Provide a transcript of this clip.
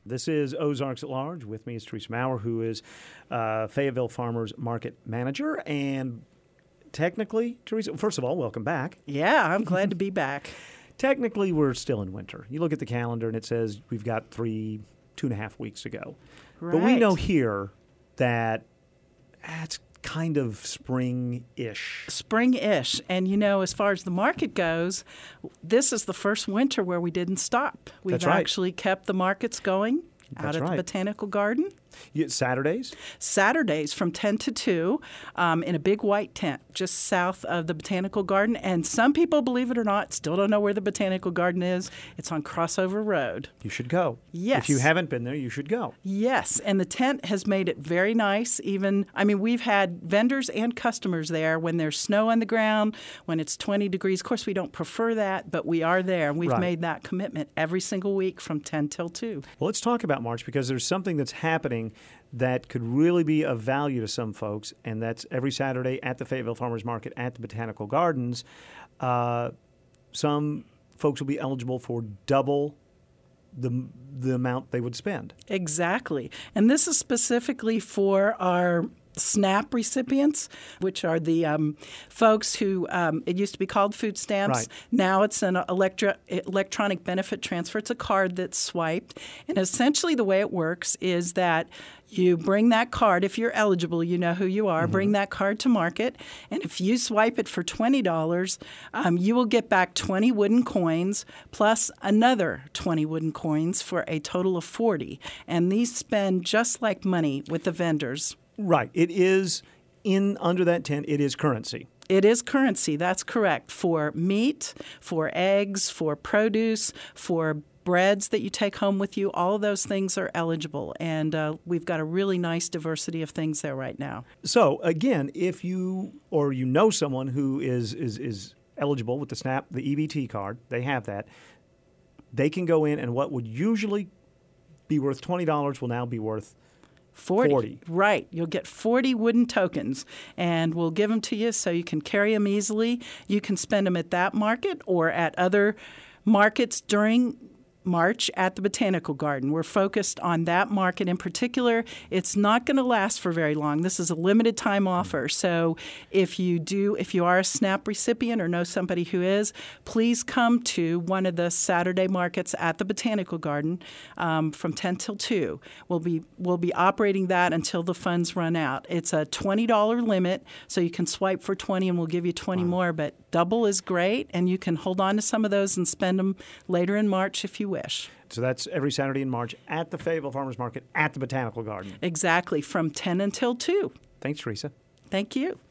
This is Ozarks at Large. With me is Teresa Maurer, who is Fayetteville Farmers Market Manager. And technically, Teresa, first of all, welcome back. Yeah, I'm glad to be back. Technically, we're still in winter. You look at the calendar and it says we've got 2.5 weeks to go. Right. But we know here that it's kind of spring-ish. Spring-ish. And, as far as the market goes, this is the first winter where we didn't stop. We've That's right. actually kept the markets going out at the Botanical Garden. Saturdays? Saturdays from 10 to 2 in a big white tent just south of the Botanical Garden. And some people, believe it or not, still don't know where the Botanical Garden is. It's on Crossover Road. You should go. Yes. If you haven't been there, you should go. Yes, and the tent has made it very nice. We've had vendors and customers there when there's snow on the ground, when it's 20 degrees. Of course, we don't prefer that, but we are there, and we've made that commitment every single week from 10 till 2. Well, let's talk about March because there's something that's happening that could really be of value to some folks, and that's every Saturday at the Fayetteville Farmers Market at the Botanical Gardens. Some folks will be eligible for double the amount they would spend. Exactly. And this is specifically for our SNAP recipients, which are the folks who it used to be called food stamps. Right. Now it's an electronic benefit transfer. It's a card that's swiped. And essentially the way it works is that you bring that card, if you're eligible, you know who you are, bring that card to market. And if you swipe it for $20, you will get back 20 wooden coins plus another 20 wooden coins for a total of 40. And these spend just like money with the vendors. Right. It is under that tent, it is currency. It is currency, that's correct, for meat, for eggs, for produce, for breads that you take home with you. All of those things are eligible, and we've got a really nice diversity of things there right now. So, again, if you or you know someone who is eligible with the SNAP, the EBT card, they have that, they can go in and what would usually be worth $20 will now be worth 40. Right. You'll get 40 wooden tokens, and we'll give them to you so you can carry them easily. You can spend them at that market or at other markets during March at the Botanical Garden. We're focused on that market in particular. It's not going to last for very long. This is a limited time offer. So if you are a SNAP recipient or know somebody who is, please come to one of the Saturday markets at the Botanical Garden from 10 till 2. We'll be operating that until the funds run out. It's a $20 limit, so you can swipe for 20 and we'll give you 20 more, but double is great, and you can hold on to some of those and spend them later in March if you wish. So that's every Saturday in March at the Fayetteville Farmers Market at the Botanical Garden. Exactly, from 10 until 2. Thanks, Teresa. Thank you.